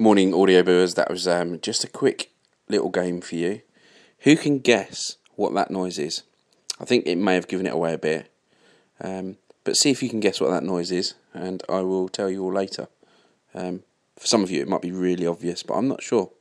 Morning, audio viewers. That was just a quick little game for you. Who can guess what that noise is? I think it may have given it away a bit. But see if you can guess what that noise is, and I will tell you all later. For some of you, it might be really obvious, but I'm not sure.